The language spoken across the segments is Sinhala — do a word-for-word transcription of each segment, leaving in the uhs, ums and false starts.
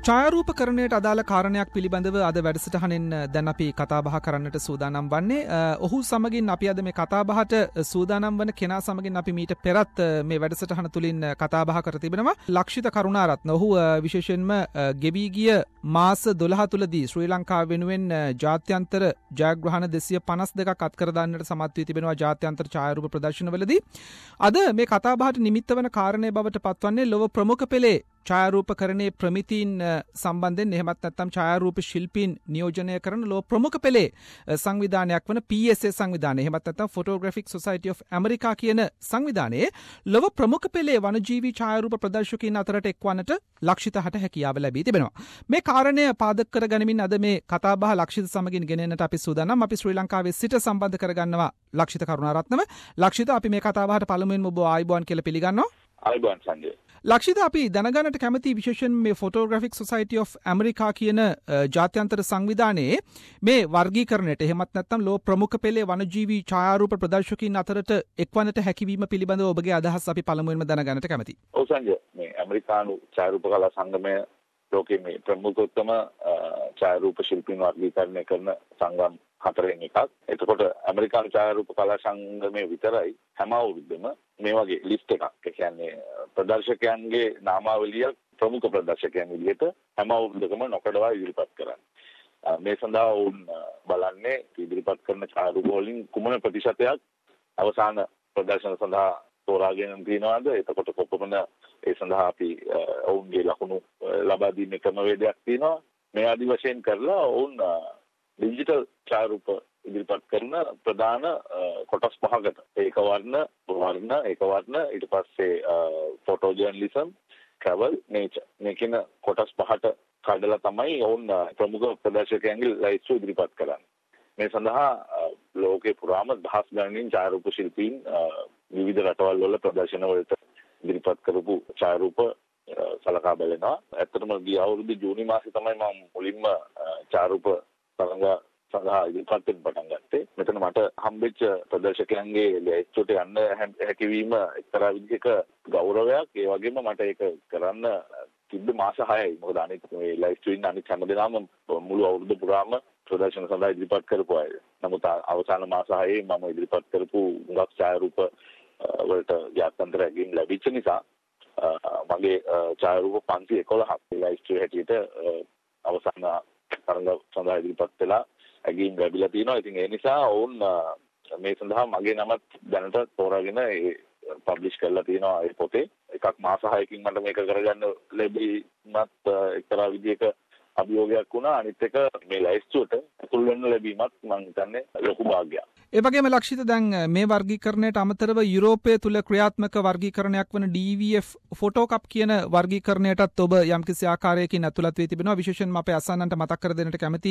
ඡායාරූපකරණයට අදාළ කාරණයක් පිළිබඳව අද වැඩසටහනෙන් දැන් අපි කතා බහ කරන්නට සූදානම් වන්නේ. ඔහු සමගින් අපි අද මේ කතා බහට සූදානම් වන කෙනා සමගින් අපි මීට පෙරත් මේ වැඩසටහන තුලින් කතා බහ කර තිබෙනවා. ලක්ෂිත කරුණාරත්න. ඔහු විශේෂයෙන්ම ගෙවි ගිය මාස දොළහ තුලදී ශ්‍රී ලංකාව වෙනුවෙන් ජාත්‍යන්තර ජයග්‍රහණ දෙසිය පනස් දෙකක් අත්කර දාන්නට සමත් වී තිබෙනවා ජාත්‍යන්තර ඡායාරූප ප්‍රදර්ශනවලදී. අද මේ කතා බහට නිමිත්ත වන කාරණය බවට පත්වන්නේ ලොව ප්‍රමුඛ පෙළේ ඡායාරූපකරණයේ ප්‍රමිතීන් සම්බන්ධයෙන් එහෙමත් නැත්නම් ඡායාරූප ශිල්පීන් නියෝජනය කරන ලෝ ප්‍රමුඛ පෙළේ සංවිධානයක් වන පී එස් ඒ සංවිධානය එහෙමත් නැත්නම් ෆොටෝග්‍රැෆික් සොසයිටි ඔෆ් ඇමරිකා කියන සංවිධානයේ ලොව ප්‍රමුඛ පෙළේ වනජීවී ඡායාරූප ප්‍රදර්ශකයන් අතරට එක්වන්නට ලක්ෂිතහට හැකියාව ලැබී තිබෙනවා. මේ කාරණය පාදක කර ගනිමින් අද මේ කතාබහ ලක්ෂිත සමගින් ගෙනෙන්නට අපි සූදානම්. අපි ශ්‍රී ලංකාවේ සිට සම්බන්ධ කරගන්නවා ලක්ෂිත කරුණාරත්නම. ලක්ෂිත අපි මේ කතාබහට පළමුවෙන්ම ඔබ ආයුබෝවන් කියලා පිළිගන්නවා. ආයුබෝවන් සංජය. ලක්ෂිත අපි දැනගන්නට කැමති විශේෂයෙන් මේ ෆොටෝග්‍රැෆික් සොසයිටි ඔෆ් ඇමරිකා කියන ජාත්‍යන්තර සංවිධානයේ මේ වර්ගීකරණයට එහෙමත් නැත්නම් ලෝ ප්‍රමුඛ පෙළේ වනජීවී ඡායාරූප ප්‍රදර්ශකයන් අතරට එක්වන්නට හැකියවීම පිළිබඳව ඔබගේ අදහස් අපි පළමුවෙන්ම දැනගන්නට කැමතියි. ඔව් සංජය, මේ ඇමරිකානු ඡායාරූප කලා සංගමය ලෝකයේ මේ ප්‍රමුඛතම ඡායාරූප ශිල්පීන් වර්ගීකරණය කරන සංගම් හතරෙන් එකක්. එතකොට ඇමරිකානු ඡායාරූප කලා සංගමයේ විතරයි හැම අවුරුද්දම මේ වගේ ලිස්ට් එකක්. ඒ කියන්නේ ප්‍රදර්ශකයන්ගේ නාමාවලිය ප්‍රමුඛ ප්‍රදර්ශකයන් විදිහට හැම අවුරුද්දකම නොකඩවා ඉදිරිපත් කරන්නේ. මේ සඳහා වුන් බලන්නේ ඉදිරිපත් කරන ඡායාරූප වලින් කුමන ප්‍රතිශතයක් අවසාන ප්‍රදර්ශන සඳහා තෝරාගෙන තියනවාද? එතකොට කොපමණ ඒ සඳහා අපි ඔවුන්ගේ ලකුණු ලබා දීමේ ක්‍රමවේදයක් තියෙනවා. මේ ආදි වශයෙන් කරලා ඔවුන් ඩිජිටල් ඡායාරූප ඉදිරිපත් කරන ප්‍රධාන කොටස් පහකට ඒක වර්ණ වර්ණ ඒක වර්ණ ඊට පස්සේ ෆොටෝ ජර්නලිසම් ට්‍රැවල් නේචර් මේ කියන කොටස් පහට කඩලා තමයි ඔවුන් ප්‍රමුඛ ප්‍රදර්ශකයන්ගේ ලයිස්ට් ඉදිරිපත් කරන්නේ. මේ සඳහා ලෝකේ පුරාම දහස් ගණනින් ඡායාරූප ශිල්පීන් විවිධ රටවල් වල ප්‍රදර්ශන වලට ඉදිරිපත් කරපු ඡායාරූප සලකා බලනවා. ඇත්තටම ගිය අවුරුදු ජූනි මාසේ තමයි මම මුලින්ම ඡායාරූප තරඟ සඳහා ඉදිරිපත් වෙන්න පටන් ගත්තේ. මෙතන මට හම්බෙච්ච ප්‍රදර්ශකයන්ගේ ලයිස්ට්ට යන්න හැකියවීම එක්තරා විදිහක ගෞරවයක්. ඒ වගේම මට ඒක කරන්න තිබ්බ මාස හයයි. මොකද අනිත් මේ ලයිස්ට් ඉන්න අනිත් හැමදෙනාම මුළු අවුරුද්ද පුරාම ප්‍රදර්ශන සඳහා ඉදිරිපත් කරපු අය. නමුත් අවසාන මාස හයේ මම ඉදිරිපත් කරපු හුඟක් ඡායාරූප වලට ජාත්‍යන්තර ඇගීම් ලැබිච්ච නිසා මගේ ඡායාරූප පන්සිය එකොළහක් ලයිස්ට් හැටියට අවසාන තරඟ සඳහා ඉදිරිපත් වෙලා ඇගීම් ලැබිලා තියෙනවා. ඉතින් ඒ නිසා ඔවුන් මේ සඳහා මගේ නමත් දැනට තෝරාගෙන ඒ පබ්ලිෂ් කරලා තියෙනවා ඒ පොතේ. එකක් මාස හයකින් මට මේක කරගන්න ලැබීමත් එක්තරා විදිහක අභියෝගයක් වුණා. අනිත් එක මේ ලයිස්ට්ට ඇතුල් වෙන්න ලැබීමත් මම හිතන්නේ ලොකු භාග්‍යයක්. ඒ වගේම ලක්ෂිත දැන් මේ වර්ගීකරණයට අමතරව යුරෝපය තුල ක්‍රියාත්මක වර්ගීකරණයක් වන ඩී වී එෆ් ෆොටෝකප් කියන වර්ගීකරණයටත් ඔබ යම්කිසි ආකාරයකින් ඇතුළත් වී තිබෙනවා. විශේෂයෙන්ම අපේ අසන්නන්ට මතක් කර දෙන්නට කැමති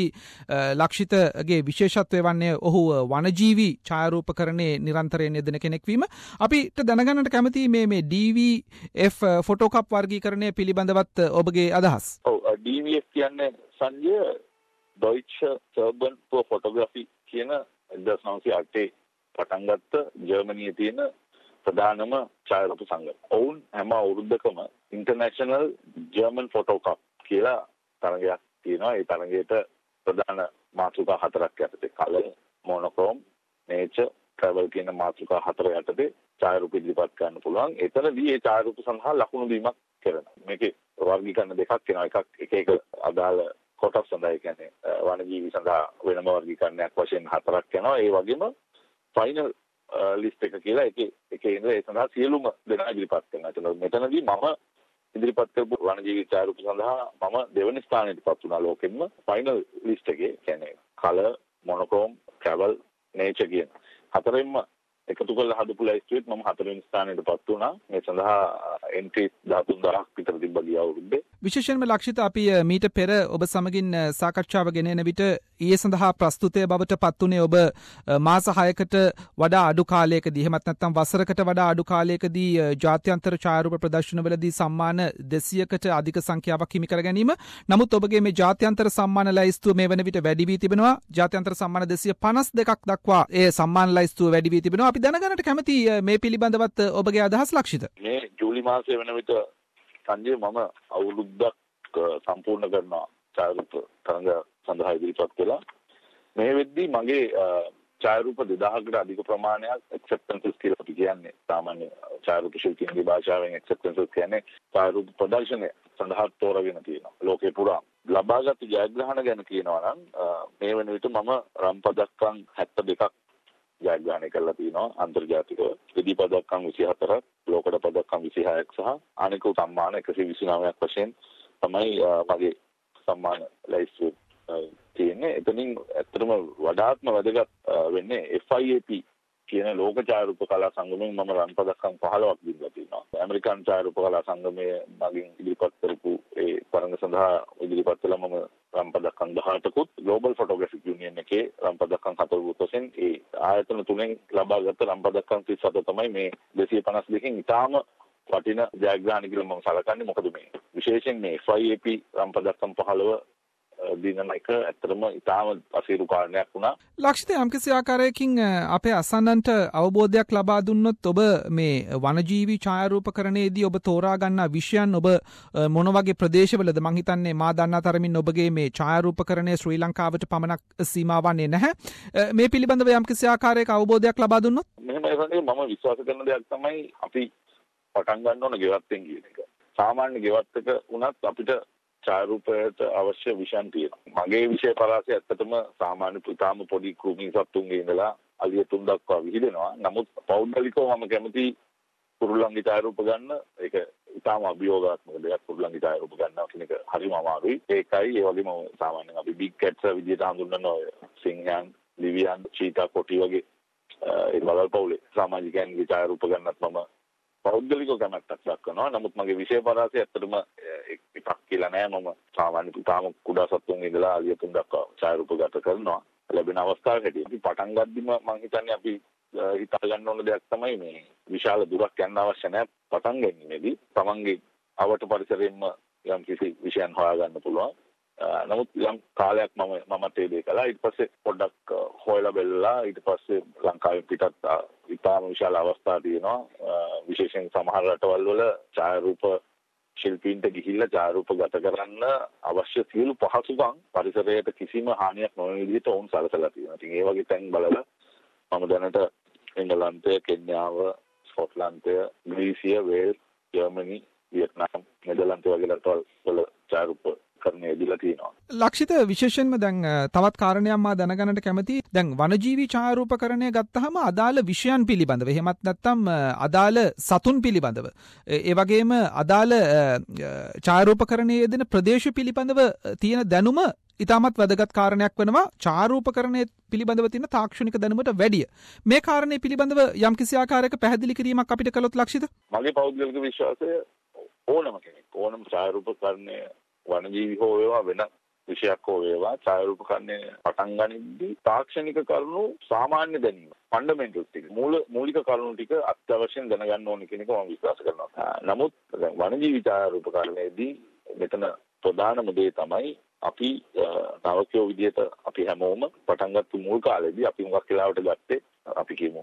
ලක්ෂිතගේ විශේෂත්වය වන්නේ ඔහු වනජීවී ඡායාරූපකරණයේ නිරන්තරයෙන් යෙදෙන කෙනෙක් වීම. අපිට දැනගන්නට කැමති මේ මේ ඩී වී එෆ් ෆොටෝකප් වර්ගීකරණය පිළිබඳවත් ඔබගේ අදහස්. ඔව් ඩී වී එෆ් කියන්නේ සංජය ඩොයිච්ච සර්බන් ෆෝ ෆොටෝග්‍රැෆි කියන එක්දහස් නවසිය අටේ පටන් ගත්ත ජර්මනියේ තියෙන ප්‍රධානම ඡායාරූප සංගම. ඔවුන් හැම අවුරුද්දකම ඉන්ටර්නැෂනල් ජර්මන් ෆොටෝකප් කියලා තරගයක් තියෙනවා. ඒ තරගයට ප්‍රධාන මාතෘකා හතරක් යටතේ කලර්, මොනොක්‍රෝම්, නේචර්, ට්‍රැවල් කියන මාතෘකා හතර යටතේ ඡායාරූප ඉදිරිපත් කරන්න පුළුවන්. එතනදී ඒ ඡායාරූප සඳහා ලකුණු දීමක් කරනවා. මේකේ වර්ගීකරණ දෙකක් තියෙනවා. එකක් එක එක අදාළ කොටස් සඳහා, ඒ කියන්නේ වනජීවි සඳහා වෙනම වර්ගීකරණයක් වශයෙන් හතරක් යනවා. ඒ වගේම ෆයිනල් ලිස්ට් එක කියලා එකේ එකේ ඉඳලා ඒ සඳහා සියලුම දෙනා ඉදිරිපත් කරනවා. එතන මෙතනදී මම ඉදිරිපත් කරපු වනජීවි ඡායාරූප සඳහා මම දෙවනි ස්ථානයටපත් වුණා ලෝකෙන්න. ෆයිනල් ලිස්ට් එකේ කියන්නේ කලර්, මොනොක්‍රෝම්, ට්‍රැවල්, නේචර් කියන හතරෙන්ම එකතු කරලා හදපු ලයිස්ට්ුවෙත් මම හතරවෙනි ස්ථානයටපත් වුණා. මේ සඳහා එන්ට්‍රීස් දහතුන් දහසක් විතර තිබ්බා ගිය අවුරුද්දේ. විශේෂයෙන්ම ලක්ෂිත අපි මීට පෙර ඔබ සමගින් සාකච්ඡාව ගෙන එන විට ඊයේ සඳහා ප්‍රස්තුතය බවට පත් වුණේ ඔබ මාස හයකට වඩා අඩු කාලයකදී එහෙමත් නැත්නම් වසරකට වඩා අඩු කාලයකදී ජාත්‍යන්තර ඡායාරූප ප්‍රදර්ශනවලදී සම්මාන දෙසියකට අධික සංඛ්‍යාවක් හිමි කර ගැනීම. නමුත් ඔබගේ මේ ජාත්‍යන්තර සම්මාන ලයිස්තුව මේ වන විට වැඩි වී තිබෙනවා. ජාත්‍යන්තර සම්මාන දෙසිය පනස් දෙකක් දක්වා ඒ සම්මාන ලයිස්තුව වැඩි වී තිබෙනවා. අපි දැනගන්නට කැමති මේ පිළිබඳවත් ඔබගේ අදහස් ලක්ෂිත. මේ ජූලි මාසයේ වෙන විට සංජය මම අවුරුද්දක් සම්පූර්ණ කරනවා ඡායාරූප තරඟ සඳහා ඉදිරිපත් කළා. මේ වෙද්දී මගේ ඡායාරූප දෙදාහකට අධික ප්‍රමාණයක් acceptances කියලා අපි කියන්නේ. සාමාන්‍ය ඡායාරූප ශිල්පීන්ගේ භාෂාවෙන් acceptances කියන්නේ ඡායාරූප ප්‍රදර්ශනය සඳහා තෝරාගෙන තියෙනවා. ලෝකේ පුරා ලබාගත් ජයග්‍රහණ ගැන කියනවා නම් මේ වෙන විට මම රම් පදක්කම් හැත්තෑ දෙකක් ජයග්‍රහණය කරලා තියෙනවා අන්තර්ජාතිකව. රිදී පදක්කම් විසි හතරක්, ලෝකඩ පදක්කම් විසි හයක් සහ අනෙකුත් සම්මාන එකසිය විසි නවයක් වශයෙන් තමයි මගේ සම්මාන ලැයිස්තුව තියෙන්නේ. එතනින් ඇත්තටම වඩාත්ම වැදගත් වෙන්නේ එෆ් අයි ඒ පී කියන ලෝක ඡායාරූප කලා සංගමයෙන් මම රන් පදක්කම් පහළොවක් දීලා තියෙනවා. ඇමරිකන් ඡායාරූප කලා සංගමයේ මගින් ඉදිරිපත් කරපු ඒ තරඟ සඳහා ඉදිරිපත් කළා මම රන් පදක්කම් දහඅටකුත්, ග්ලෝබල් ෆොටෝග්‍රැෆික් යුනියන් එකේ රන් පදක්කම් හතරකුත් වශයෙන් ඒ ආයතන තුනෙන් ලබාගත් රන් පදක්කම් තිස් හත තමයි මේ දෙසිය පනස් දෙකෙන් ඉතාම වටින ජයග්‍රහණ කියලා මම සලකන්නේ. මොකද මේ විශේෂයෙන් මේ එෆ් අයි ඒ පී රන් පදක්කම් පහළොව දිනන එක ඇත්තටම ඉතාම අසීරු කාරණයක් වුණා. ලක්ෂිත, යම්කිසි ආකාරයකින් අපේ අසන්නන්ට අවබෝධයක් ලබා දුන්නොත් ඔබ මේ වනජීවී ඡායාරූපකරණයේදී ඔබ තෝරා ගන්නා විෂයන් ඔබ මොන වගේ ප්‍රදේශවලද? මං හිතන්නේ මා දන්නා තරමින් ඔබගේ මේ ඡායාරූපකරණය ශ්‍රී ලංකාවට පමණක් සීමා වන්නේ නැහැ. මේ පිළිබඳව යම්කිසි ආකාරයක අවබෝධයක් ලබා දුන්නොත්? මෙහෙමයි මම විශ්වාස කරන දෙයක් තමයි අපි පටන් ගන්න ඕන ගෙවත්තෙන් කියන එක. සාමාන්‍ය ගෙවත්තක වුණත් අපිට ඡායාරූපයට අවශ්‍ය විෂයන් තියෙනවා. මගේ විෂය පරාසය ඇත්තටම සාමාන්‍ය පුතාම පොඩි කුරුමින් සත්තුන්ගේ ඉඳලා අලිය තුන් දක්වා විහිදෙනවා. නමුත් පෞද්ගලිකව මම කැමති කුරුල්ලන්ගේ ඡායාරූප ගන්න. ඒක ඉතාම අභියෝගාත්මක දෙයක්. කුරුල්ලන්ගේ ඡායාරූප ගන්නවා කියන එක හරිම අමාරුයි. ඒකයි ඒ වගේම සාමාන්‍යයෙන් අපි බිග් කැට්ස් විදිහට හඳුන්වන ඔය සිංහයන්, ලිවියන්, චීතා, කොටි වගේ ඒ වලල් පවුලේ සමාජිකයන්ගේ ඡායාරූප ගන්නත් මම පෞද්ගලිකව කැමැත්තක් දක්වනවා. නමුත් මගේ විෂය පරාසය ඇත්තටම එකක් කියලා නෑ. මම සාමාන්‍ය තාම කුඩා සත්තුන්ගේ ඉඳලා අලිය තුන් දක්වා ඡායාරූප ගත කරනවා. ලැබෙන අවස්ථාවක හැටියට පටන් ගද්දිම මම හිතන්නේ අපි හිතා ගන්න ඕන දෙයක් තමයි මේ විශාල දුරක් යන්න අවශ්‍ය නැහැ. පටන් ගැනීමේදී තමන්ගේ අවට පරිසරයෙන්ම යම් කිසි විෂයන් හොයාගන්න පුළුවන්. නමුත් යම් කාලයක් මම මමත් ඒ දේ කළා. ඊට පස්සේ පොඩ්ඩක් හොයලා බැලලා ඊට පස්සේ ලංකාවෙන් පිටත් ඉතාම විශාල අවස්ථා තියෙනවා. විශේෂයෙන් සමහර රටවල් වල ඡායාරූප ශිල්පීන්ට ගිහිල්ලා ඡායාරූප ගත කරන්න අවශ්‍ය සියලු පහසුකම් පරිසරයට කිසිම හානියක් නොවන විදිහට ඔවුන් සලසලා තියෙනවා. ඉතින් ඒ වගේ තැන් බලලා මම දැනට එංගලන්තය, කෙන්යාව, ස්කොට්ලන්තය, ග්‍රීසිය, වේල්ස්, ජර්මනි, වියට්නාම්, නෙදර්ලන්තය වගේ රටවල් වල ඡායාරූප කරන්නේ දීලා තියෙනවා. ලක්ෂිත, විශේෂයෙන්ම දැන් තවත් කාරණයක් මා දැනගන්නට කැමතියි. දැන් වනජීවී ඡායාරූපකරණය ගත්තාම අදාළ විෂයන් පිළිබඳව, එහෙමත් නැත්නම් අදාළ සතුන් පිළිබඳව, ඒ වගේම අදාළ ඡායාරූපකරණයේ යෙදෙන ප්‍රදේශ පිළිබඳව තියෙන දැනුම ඉතාමත් වැදගත් කාරණයක් වෙනවා ඡායාරූපකරණය පිළිබඳව තියෙන තාක්ෂණික දැනුමට වැඩිය. මේ කාරණේ පිළිබඳව යම්කිසි ආකාරයක පැහැදිලි කිරීමක් අපිට කළොත් ලක්ෂිත? මගේ පෞද්ගලික විශ්වාසය ඕනම කෙනෙක් ඕනම ඡායාරූපකරණය වනජීවි හෝ වේවා වෙන විෂයක් හෝ වේවා ඡායාරූපකරණය පටන් ගනිද්දී තාක්ෂණික කරුණු සාමාන්‍ය දැනීම ෆන්ඩමෙන්ටල්ස් ටික මූල මූලික කරුණු ටික අත්‍යවශ්‍යයෙන් දැනගන්න ඕනේ කියන එක මම විශ්වාස කරනවා. නමුත් වනජීවි ඡායාරූපකරණයේදී මෙතන ප්‍රධානම දේ තමයි අපි නවකයෝ විදිහට අපි හැමෝම පටන් ගත්ත මුල් කාලේදී අපි මොකක් කියලාවට ගත්තේ අපි කියමු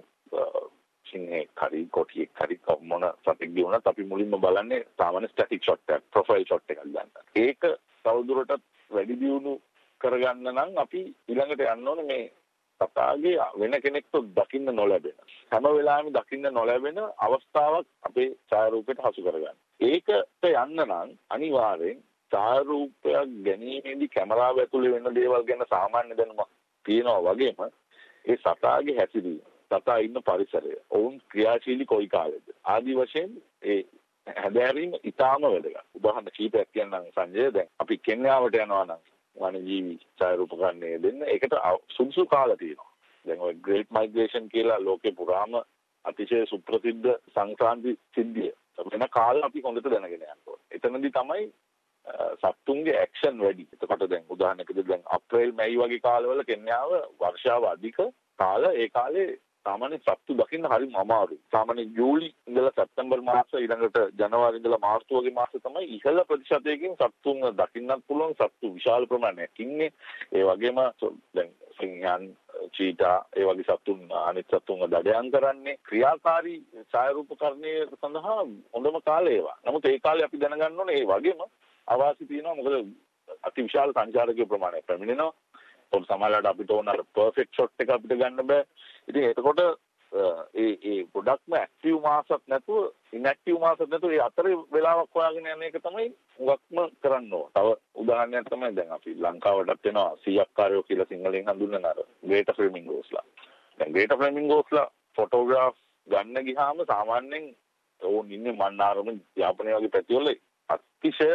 සිංහෙක් හරි කොටියෙක් හරි මොන සතෙක් දිනුනත් අපි මුලින්ම බලන්නේ සාමාන්‍ය ස්ටැටික් ෂොට් එකක්, ප්‍රොෆයිල් ෂොට් එකක් ගන්න. ඒක තවදුරටත් වැඩි දියුණු කරගන්න නම් අපි ඊළඟට යන්න ඕනේ මේ සතාගේ වෙන කෙනෙක්ට දකින්න නොලැබෙන, හැම වෙලාවෙම දකින්න නොලැබෙන අවස්ථාවක් අපේ ඡායාරූපයට හසු කරගන්න. ඒකට යන්න නම් අනිවාර්යෙන් ඡායාරූපයක් ගැනීමේදී කැමරාව ඇතුලේ වෙන දේවල් ගැන සාමාන්‍ය දැනුමක් තියෙනවා වගේම ඒ සතාගේ හැසිරීම, සතා ඉන්න පරිසරය, ඔවුන් ක්‍රියාශීලී කොයි කාලෙද ආදී වශයෙන් ඒ හැදෑරීම ඉතාම වැදගත්. උදාහරණ කීපයක් කියන්නම් සංජය. දැන් අපි කෙන්යාවට යනවා නම් වනජීවි ඡායාරූපකරණය දෙන්න ඒකට සුදුසු කාල තියෙනවා. දැන් ඔය ග්‍රේට් මයිග්‍රේෂන් කියලා ලෝකේ පුරාම අතිශය සුප්‍රසිද්ධ සංක්‍රාන්ති සිද්ධිය වෙන කාල අපි හොඳට දැනගෙන යන්න ඕනේ. එතනදී තමයි සත්තුන්ගේ ඇක්ෂන් වැඩි. එතකොට දැන් උදාහරණයකදී දැන් අප්‍රේල් මැයි වගේ කාලවල කෙන්යාව වර්ෂාව අධික කාල. ඒ කාලේ සාමාන්‍ය සත්තු දකින්න හරිම අමාරුයි. සාමාන්‍ය ජූලි ඉඳලා සැප්තැම්බර් මාස ඊළඟට ජනවාරි ඉඳලා මාර්තු වගේ මාස තමයි ඉහළ ප්‍රතිශතයකින් සත්තුන් දකින්නත් පුළුවන්. සත්තු විශාල ප්‍රමාණයක් ඉන්නේ. ඒ වගේම දැන් සිංහයන්, චීතා ඒ වගේ සත්තුන් අනිත් සත්තුන්ව දඩයන් කරන්නේ ක්‍රියාකාරී ඡායාරූපකරණය සඳහා හොඳම කාලය ඒවා. නමුත් ඒ කාලේ අපි දැනගන්න ඕනේ ඒ වගේම අවාසි තියෙනවා. මොකද අතිවිශාල සංචාරකයෝ ප්‍රමාණයක් පැමිණෙනවා. පොත් සමහරවිට අපිට ඕන අර පර්ෆෙක්ට් ෂොට් එක අපිට ගන්න බෑ. ඉතින් එතකොට ඒ ඒ ප්‍රොඩක්ට්ම ඇක්ටිව් මාසක් නැතුව ඉන්ඇක්ටිව් මාසක් නැතුව ඒ අතරේ වෙලාවක් හොයාගෙන යන එක තමයි හුඟක්ම කරන්න ඕන. තව උදාහරණයක් තමයි දැන් අපි ලංකාවටත් එනවා සීයක්කාරයෝ කියලා සිංහලෙන් හඳුන්වන අර ග්‍රේටර් ෆ්ලෙමින්ගෝස්ලා. දැන් ග්‍රේටර් ෆ්ලෙමින්ගෝස්ලා ෆොටෝග්‍රාෆ් ගන්න ගියාම සාමාන්‍යයෙන් ඕන් ඉන්නේ මන්නාරම යාපනය වගේ පැතිවල අතිශය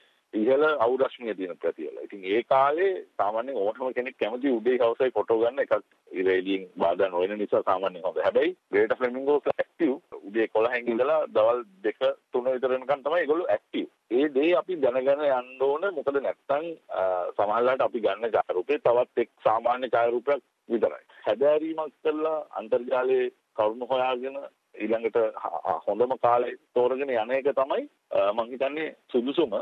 ඉහළ අවුරශ්මිය තියෙන පැතිවල. ඉතින් ඒ කාලේ සාමාන්‍යයෙන් ඕනම කෙනෙක් කැමති උදේ හවසයි ෆොටෝ ගන්න එකක් ඉරේලියෙන් බාධා නොවන නිසා සාමාන්‍යයෙන් හොඳ. හැබැයි ග්‍රේටර් ෆ්ලෙමින්ගෝස් ඇක්ටිව් උදේ එකොළහෙන් ඉඳලා දවල් දෙක තුන විතර වෙනකන් තමයි ඒගොල්ලෝ ඇක්ටිව්. ඒ දේ අපි දැනගෙන යන්න ඕන. මොකද නැත්තම් සමහරවිට අපි ගන්න ඡායාරූපේ තවත් එක් සාමාන්‍ය ඡායාරූපයක් විතරයි. හැදෑරීමක් කරලා අන්තර්ජාලයේ කරුණු හොයාගෙන ඊළඟට හොඳම කාලේ තෝරගෙන යන එක තමයි මම හිතන්නේ සුදුසුම.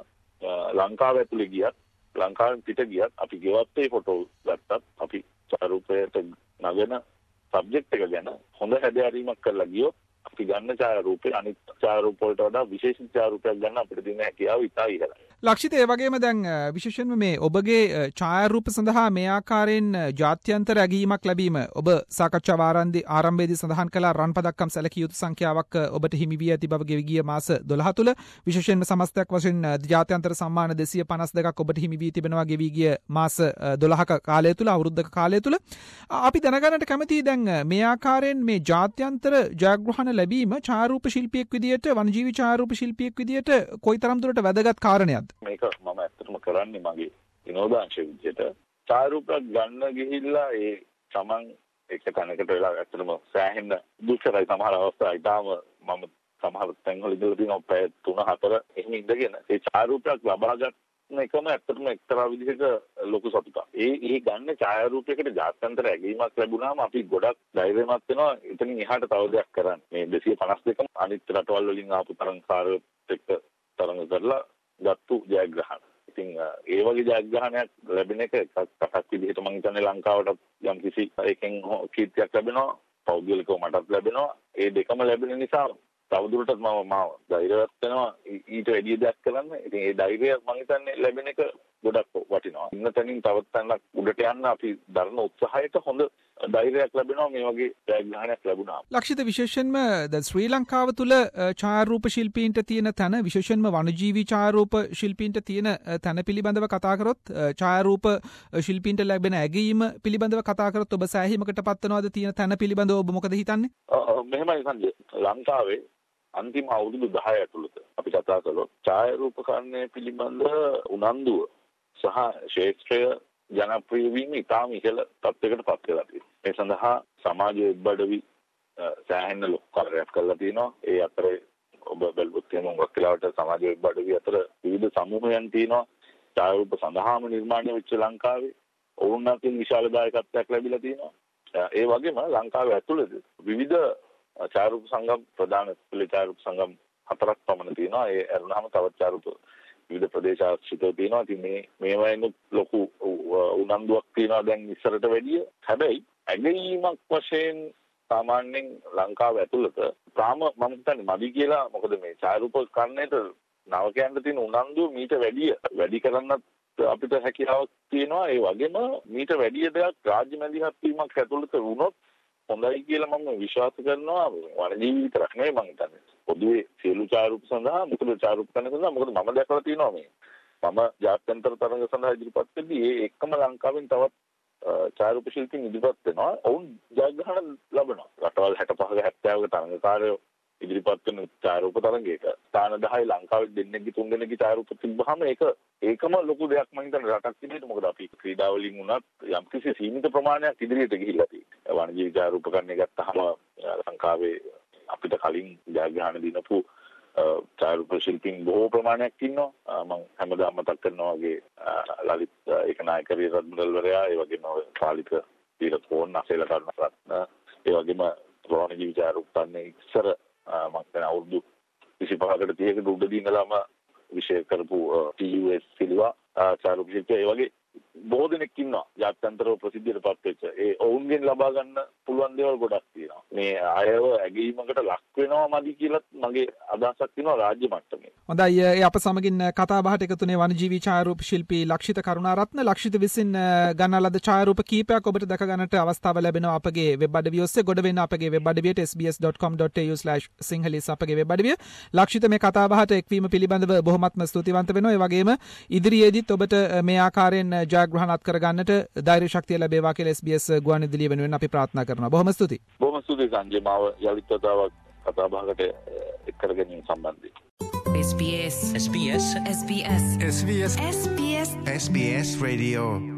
ලංකාව ඇතුලේ ගියත් ලංකාවෙන් පිට ගියත් අපි ගෙවත්තේ ෆොටෝ ගත්තත් අපි ඡායාරූපයට නගන සබ්ජෙක්ට් එක ගැන හොඳ හැදෑරීමක් කරලා ගියොත් අපි ගන්න ඡායාරූපේ අනිත් ඡායාරූප වලට වඩා විශේෂ ඡායාරූපයක් ගන්න අපිට දෙන හැකියාව ඉතා ඉහළයි. ලක්ෂිත, ඒ වගේම දැන් විශේෂයෙන්ම මේ ඔබගේ ඡායාරූප සඳහා මේ ආකාරයෙන් ජාත්‍යන්තර ඇගීමක් ලැබීම ඔබ සාකච්ඡා වාරන්දී ආරම්භයේදී සඳහන් කළ රන් පදක්කම් සැලකිය යුතු සංඛ්‍යාවක් ඔබට හිමි වී ඇති බව ගෙවි මාස දොළහ තුළ විශේෂයෙන්ම සමස්තයක් වශයෙන් ජාත්‍යන්තර සම්මාන දෙසිය පනස් දෙකක් ඔබට හිමි වී තිබෙනවා ගෙවි ගිය මාස දොළහක කාලය තුළ අවුරුද්දක කාලය තුළ. අපි දැනගන්නට කැමතියි දැන් මේ ආකාරයෙන් මේ ජාත්‍යන්තර ජයග්‍රහණ ලැබීම ඡායාරූප ශිල්පියෙක් විදියට වනජීවි ඡායාරූප ශිල්පියෙක් විදියට කොයිතරම් දුරට වැදගත් කාරණයක්ද? මේක මම ඇත්තටම කරන්නේ මගේ විනෝදාංශ විදියට ඡායාරූපයක් ගන්න ගිහිල්ලා ඒ තමන් එක තැනකට වෙලා ඇත්තටම සෑහෙන දුෂ්කරයි සමහර අවස්ථා. ඊටාම මම සමහර තැන්වල ඉඳලා තියෙනවා පැය තුන හතර එහෙම ඉඳගෙන ඒ ඡායාරූපයක් ලබා ගන්න එකම ඇත්තටම එක්තරා විදිහක ලොකු සතුටක්. ඒ ඒ ගන්න ඡායාරූපයකට ජාත්‍යන්තර ඇගීමක් ලැබුණාම අපි ගොඩක් ධෛර්යමත් වෙනවා එතනින් එහාට තව දෙයක් කරන්න. මේ දෙසිය පනස් දෙකම අනිත් රටවල් වලින් ආපු තරංකාරයොත් එක්ක තරඟ කරලා ගත්තු ජයග්‍රහණ. ඉතින් ඒ වගේ ජයග්‍රහණයක් ලැබෙන එක එකක් විදිහට මම හිතන්නේ ලංකාවට යම් කිසි එකෙන් කීර්තියක් ලැබෙනවා. පෞද්ගලිකව මටත් ලැබෙනවා. ඒ දෙකම ලැබෙන නිසා තවදුරටත් මම මාව ධෛර්යවත් වෙනවා ඊට වැඩි දෙයක් කරන්න. ඉතින් ඒ ධෛර්යය මම හිතන්නේ ලැබෙන එක ගොඩක් වටිනවා. ඉන්න තැනින් තවත් තැනක් උඩට යන්න අපි දරන උත්සාහයට හොඳ ධෛර්යයක් ලැබෙනවා මේ වගේ ජයග්‍රහණයක් ලැබුණාම. ලක්ෂිත, විශේෂයෙන්ම ද ශ්‍රී ලංකාව තුළ ඡායාරූප ශිල්පීන්ට තියෙන තැන, විශේෂයෙන්ම වනජීවී ඡායාරූප ශිල්පීන්ට තියෙන තැන පිළිබඳව කතා කරොත්, ඡායාරූප ශිල්පීන්ට ලැබෙන ඇගීම පිළිබඳව කතා කරොත් ඔබ සෑහීමකට පත් වෙනවද? තියෙන තැන පිළිබඳව ඔබ මොකද හිතන්නේ? මෙහෙමයි සංජය, ලංකාවේ අන්තිම අවුරුදු දහය ඇතුළත අපි කතා කළොත් ඡායාරූපකරණය පිළිබඳ උනන්දුව සහ ශාස්ත්‍රීය ජනප්‍රිය වීම ඉතාම ඉහළ තත්යකට පත් වෙලා තියෙනවා. මේ සඳහා සමාජයේ බඩවි සෑහෙන ලොකු කාර්යයක් කරලා තියෙනවා. ඒ අතරේ ඔබ බැලුවොත් එහෙම උගක් කියලාට සමාජයේ බඩවි අතර විවිධ සමූහයන් තියෙනවා. ඡායාරූප සඳහාම නිර්මාණය වෙච්ච ලංකාවේ ඔවුන් අතින් විශාල දායකත්වයක් ලැබිලා තියෙනවා. ඒ වගේම ලංකාවේ ඇතුළත විවිධ ඡායාරූප සංගම්, ප්‍රධාන ඡායාරූප සංගම් හතරක් පමණ තියෙනවා. ඒ අරුණාම තවත් ඡායාරූප විවිධ ප්‍රදේශාශ්‍රිතව තියෙනවා. ඉතින් මේ මේවායින් ලොකු උනන්දුවක් තියෙනවා දැන් ඉස්සරට වැඩිය. හැබැයි ඇගීමක් වශයෙන් සාමාන්‍යයෙන් ලංකාව ඇතුළත තාම මම හිතන්නේ මදි කියලා. මොකද මේ ඡායාරූප කරන්නේට නවකයන්ට තියෙන උනන්දුව මීට වැඩිය වැඩි කරන්නත් අපිට හැකියාවක් තියෙනවා. ඒ වගේම මීට වැඩිය දෙයක් රාජ්‍ය මැදිහත් වීමක් ඇතුළත වුණොත් හොඳයි කියලා මම විශ්වාස කරනවා. වනජීවී විතරක් නෙවෙයි මම හිතන්නේ පොදුවේ සියලු ඡායාරූප සඳහා, මොකද ඡායාරූප කරන සඳහා මොකද මම දැකලා තියෙනවා මේ මම ජාත්‍යන්තර තරඟ සඳහා ඉදිරිපත් වෙද්දී ඒ එක්කම ලංකාවෙන් තවත් ඡායාරූප ශිල්පීන් ඉදිරිපත් වෙනවා. ඔවුන් ජයග්‍රහණ ලබනවා. රටවල් හැටපහක හැත්තෑවක තරඟකාරයෝ ඉදිරිපත් වෙන ඡායාරූප තරඟයක ස්ථාන දහය ලංකාවේ දෙන්නෙක්ගේ තුන් දෙනෙක්ගේ ඡායාරූප තිබ්බහම ඒක ඒකම ලොකු දෙයක් මම හිතන්නේ රටක් විදිහට. මොකද අපි ක්‍රීඩා වලින් වුණත් යම්කිසි සීමිත ප්‍රමාණයක් ඉදිරියට ගිහිල්ලා තියෙනවා. වනජීවී ඡායාරූපකරණය ගත්තාම ලංකාවේ අපිට කලින් ජයග්‍රහණ දිනපු ඡායාරූප ශිල්පීන් බොහෝ ප්‍රමාණයක් ඉන්නවා. මම හැමදාම මතක් කරනවා වගේ ලලිත් ඒකනායක රත්නවරයා, ඒ වගේම පාලිත වීරතෝන් අසේල කරුණාරත්න, ඒ වගේම වනජීවී ඡායාරූපකරණය ඉස්සර මම දැන් අවුරුදු විසිපහකට තිහකට උඩදී ඉඳලාම විශේෂ කරපු ටී යූ එස් සිල්වා ඡායාරූප ශිල්පියා, ඒ වගේ බොහෝ දෙනෙක් ඉන්නවා ජාත්‍යන්තරව ප්‍රසිද්ධියට පත් වෙච්ච. ඒ ඔවුන්ගෙන් ලබා ගන්න පුළුවන් දේවල් ගොඩක් තියෙනවා. මේ අයව ඇගීමකට ලක් වෙනවා මදි කියලත් මගේ අදහසක් තියෙනවා රාජ්‍ය මට්ටමේ. හොඳයි ඒ අප සමගින් කතා බහට එකතුනේ වනජීවී ඡායාරූප ශිල්පී ලක්ෂිත කරුණාරත්න. ලක්ෂිත විසින් ගන්නා ලද ඡායාරූප කීපයක් ඔබට දැක ගන්නට අවස්ථාව ලැබෙනවා අපගේ වෙබ් අඩවිය ඔස්සේ. ගොඩ වෙන්න අපගේ වෙබ් අඩවියට S B S dot com dot A U slash Sinhalese අපගේ වෙබ් අඩවිය. ලක්ෂිත මේ කතා බහට එක්වීම පිළිබඳව බොහොමත්ම ස්තුතිවන්ත වෙනවා. ඒ වගේම ඉදිරියේදීත් ඔබට මේ ආකාරයෙන් ජයග්‍රහණත් කර ගන්නට ධෛර්ය ශක්තිය ලැබේවා කියලා එස් බී එස් ගුවන්විදුලිය වෙනුවෙන් අපි ප්‍රාර්ථනා කරනවා. බොහොම ස්තුතියි. බොහොම ස්තුතියි සංජය මාව යලිත් වතාවක් කතා බහකට එක් කර ගැනීම සම්බන්ධයෙන්. S B S S B S S B S S B S S B S S B S Radio